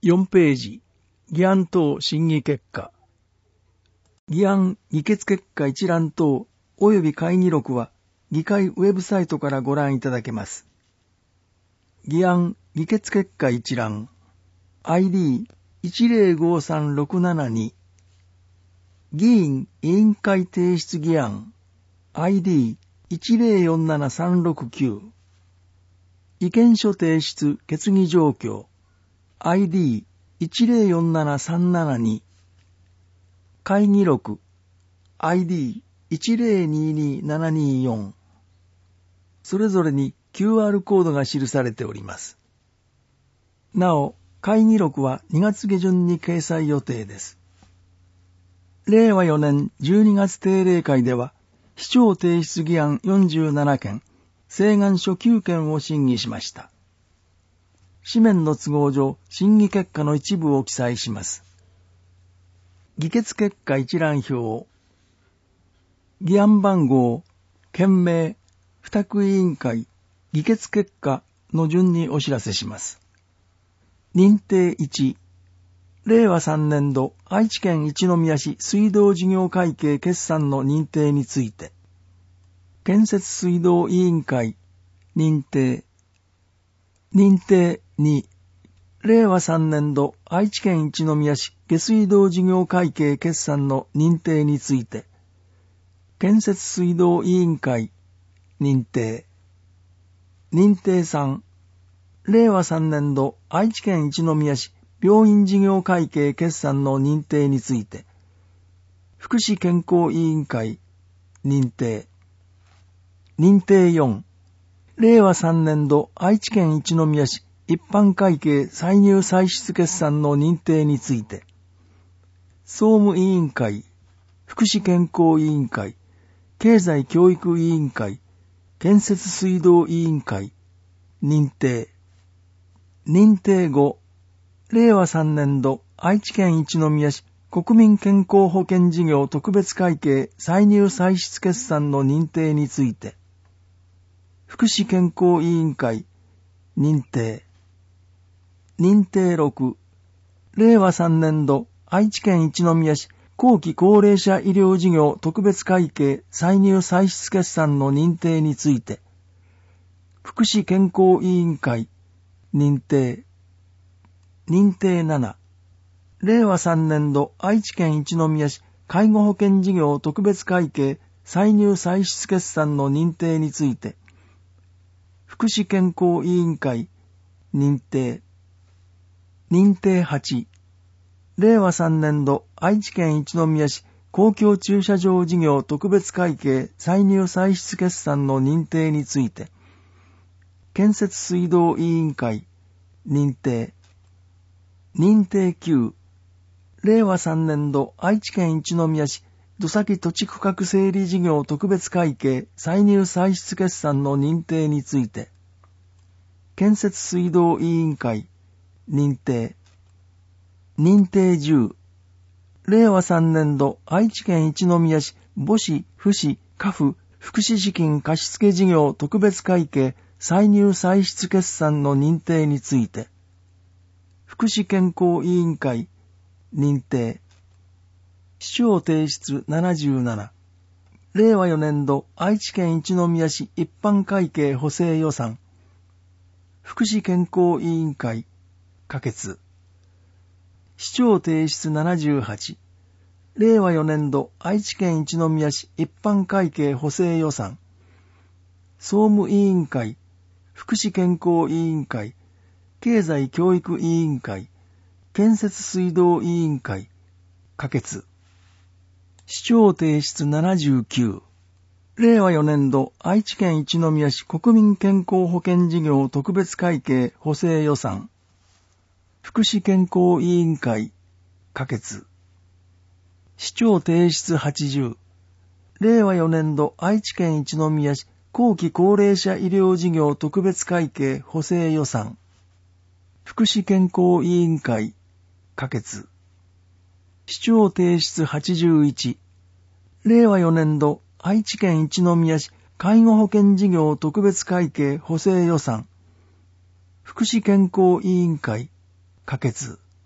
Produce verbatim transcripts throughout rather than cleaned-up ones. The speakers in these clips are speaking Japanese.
よんページ、議案等審議結果。議案、議決結果一覧等及び会議録は議会ウェブサイトからご覧いただけます。議案、議決結果一覧 アイディーいちゼロごさんろくななに 議員委員会提出議案 アイディーいちゼロよんななさんろくきゅう 意見書提出決議状況 アイディーいちゼロよんななさんななに 会議録 アイディーいちゼロににななによん それぞれに キューアール コードが記されております。なお、会議録はにがつ下旬に掲載予定です。れいわよねんじゅうにがつ定例会では、市長提出議案よんじゅうななけん、請願書きゅうけんを審議しました。紙面の都合上、審議結果の一部を記載します。議決結果一覧表。議案番号、件名、付託委員会、議決結果の順にお知らせします。認定いち、れいわさんねんど愛知県一宮市水道事業会計決算の認定について、建設水道委員会、認定。認定に、れいわさんねんど愛知県一宮市下水道事業会計決算の認定について、建設水道委員会、認定。認定さん、れいわさんねんど愛知県一宮市病院事業会計決算の認定について、福祉健康委員会、認定。認定よん、れいわさんねんど愛知県一宮市一般会計歳入歳出決算の認定について、総務委員会、福祉健康委員会、経済教育委員会、建設水道委員会、認定。認定ご、れいわさんねんど愛知県一宮市国民健康保険事業特別会計歳入歳出決算の認定について、福祉健康委員会、認定。認定ろく、れいわさんねんど愛知県一宮市後期高齢者医療事業特別会計歳入歳出決算の認定について、福祉健康委員会、認定。認定なな、れいわさんねんど愛知県一宮市介護保険事業特別会計歳入歳出決算の認定について、福祉健康委員会、認定。認定はち、れいわさんねんど愛知県一宮市公共駐車場事業特別会計歳入歳出決算の認定について、建設水道委員会、認定。認定きゅう、れいわさんねんど愛知県一宮市土崎土地区画整理事業特別会計歳入歳出決算の認定について、建設水道委員会、認定。認定じゅう、れいわさんねんど愛知県一宮市母子父子家父福祉資金貸付事業特別会計歳入歳出決算の認定について、福祉健康委員会、認定。市長提出ななじゅうなな、れいわよねんど愛知県一宮市一般会計補正予算、福祉健康委員会、可決。市長提出ななじゅうはち、れいわよねんど愛知県一宮市一般会計補正予算、総務委員会、福祉健康委員会、経済教育委員会、建設水道委員会、可決。市長提出ななじゅうきゅう、れいわよねんど愛知県一宮市国民健康保険事業特別会計補正予算、福祉健康委員会、可決。市長提出はちじゅう、れいわよねんど愛知県一宮市後期高齢者医療事業特別会計補正予算、福祉健康委員会、可決。市長提出はちじゅういち、れいわよねんど愛知県一宮市介護保険事業特別会計補正予算、福祉健康委員会、可決。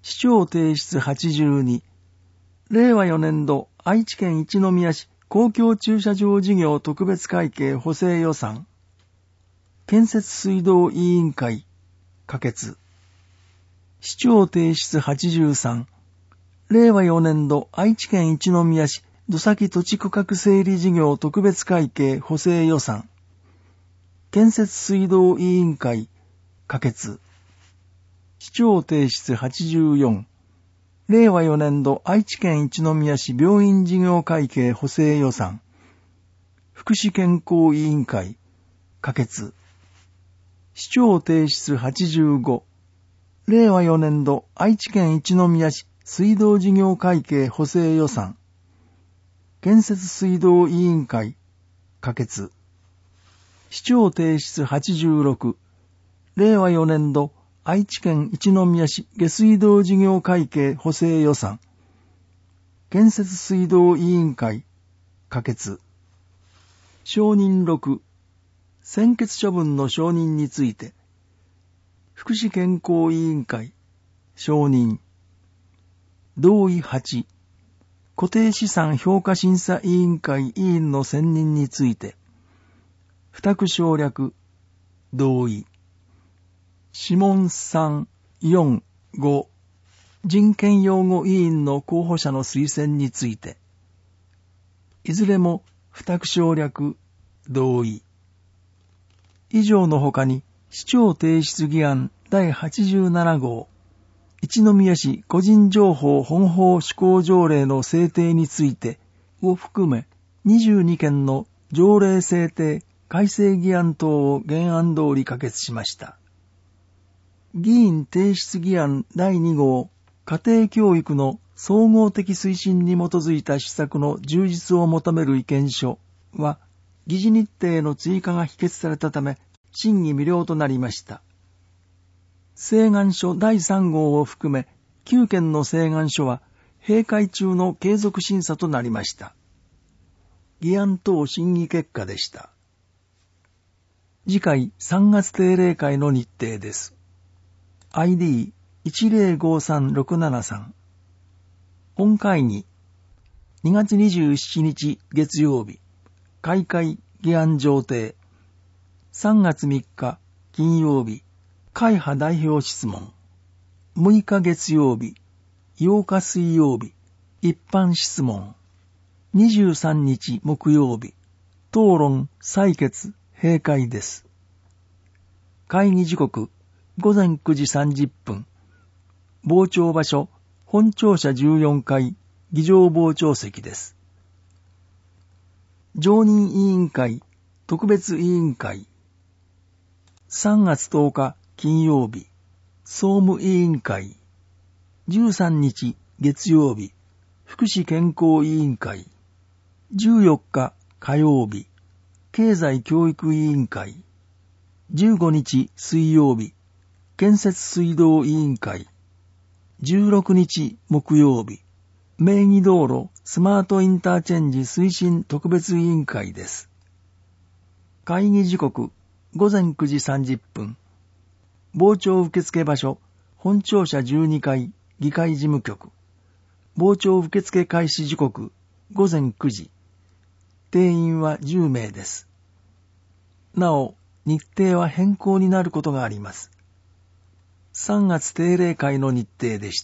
市長提出はちじゅうに、れいわよねん度愛知県一宮市公共駐車場事業特別会計補正予算、建設水道委員会、可決。市長提出はちじゅうさん、れいわよねん度愛知県一宮市土崎土地区画整理事業特別会計補正予算、建設水道委員会、可決。市長提出はちじゅうよん、れいわよねん度愛知県一宮市病院事業会計補正予算、福祉健康委員会、可決。市長提出はちじゅうご、れいわよねん度愛知県一宮市水道事業会計補正予算、建設水道委員会、可決。市長提出はちじゅうろく、れいわよねん度愛知県一宮市下水道事業会計補正予算、建設水道委員会、可決。承認ろく、専決処分の承認について、福祉健康委員会、承認。同意はち、固定資産評価審査委員会委員の選任について、付託省略、同意。諮問さん、よん、ご、人権擁護委員の候補者の推薦について、いずれも付託省略、同意。以上の他に、市長提出議案だいはちじゅうなな号、一宮市個人情報本法施行条例の制定についてを含めにじゅうにけんの条例制定改正議案等を原案通り可決しました。議員提出議案だいに号、家庭教育の総合的推進に基づいた施策の充実を求める意見書は、議事日程の追加が否決されたため、審議未了となりました。請願書だいさん号を含め、きゅうけんの請願書は、閉会中の継続審査となりました。議案等審議結果でした。次回さんがつ定例会の日程です。アイディーいちゼロごさんろくななさん。本会議、にがつにじゅうしちにち月曜日、開会議案上呈。さんがつみっか金曜日、会派代表質問。むいか月曜日、ようか水曜日、一般質問。にじゅうさんにち木曜日、討論、採決、閉会です。会議時刻、ごぜんくじさんじゅっぷん。傍聴場所、本庁舎じゅうよんかい、議場傍聴席です。常任委員会、特別委員会。さんがつとおか金曜日、総務委員会。じゅうさんにち月曜日、福祉健康委員会。じゅうよっか火曜日、経済教育委員会。じゅうごにち水曜日、建設水道委員会。じゅうろくにち木曜日、名義道路スマートインターチェンジ推進特別委員会です。会議時刻、ごぜんくじさんじゅっぷん。傍聴受付場所、本庁舎じゅうにかい、議会事務局。傍聴受付開始時刻、ごぜんくじ。定員はじゅうめいです。なお、日程は変更になることがあります。さんがつ定例会の日程でした。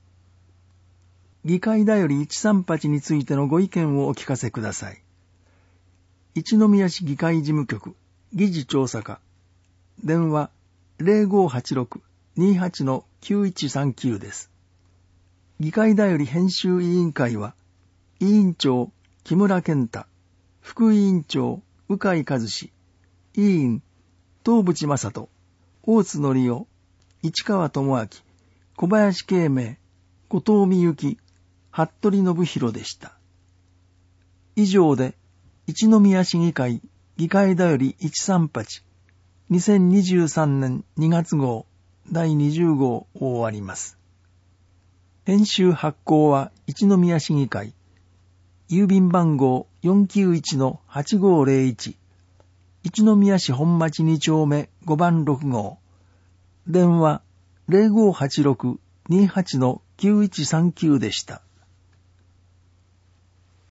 議会だよりいちさんはちについてのご意見をお聞かせください。一宮市議会事務局、議事調査課、電話 ゼロごはちろく にはち きゅういちさんきゅう です。議会だより編集委員会は、委員長、木村健太、副委員長、鵜飼和志、委員、東淵正人、大津則夫、市川智明、小林慶明、後藤美幸、服部信弘でした。以上で、一宮市議会議会だよりいちさんはちにせんにじゅうさんねんにがつ号だいにじゅう号を終わります。編集発行は一宮市議会、郵便番号 よんきゅういちのはちごーぜろいち、一宮市本町にちょうめごばんろく号、電話 ゼロごはちろくにじゅうはちのきゅういちさんきゅう でした。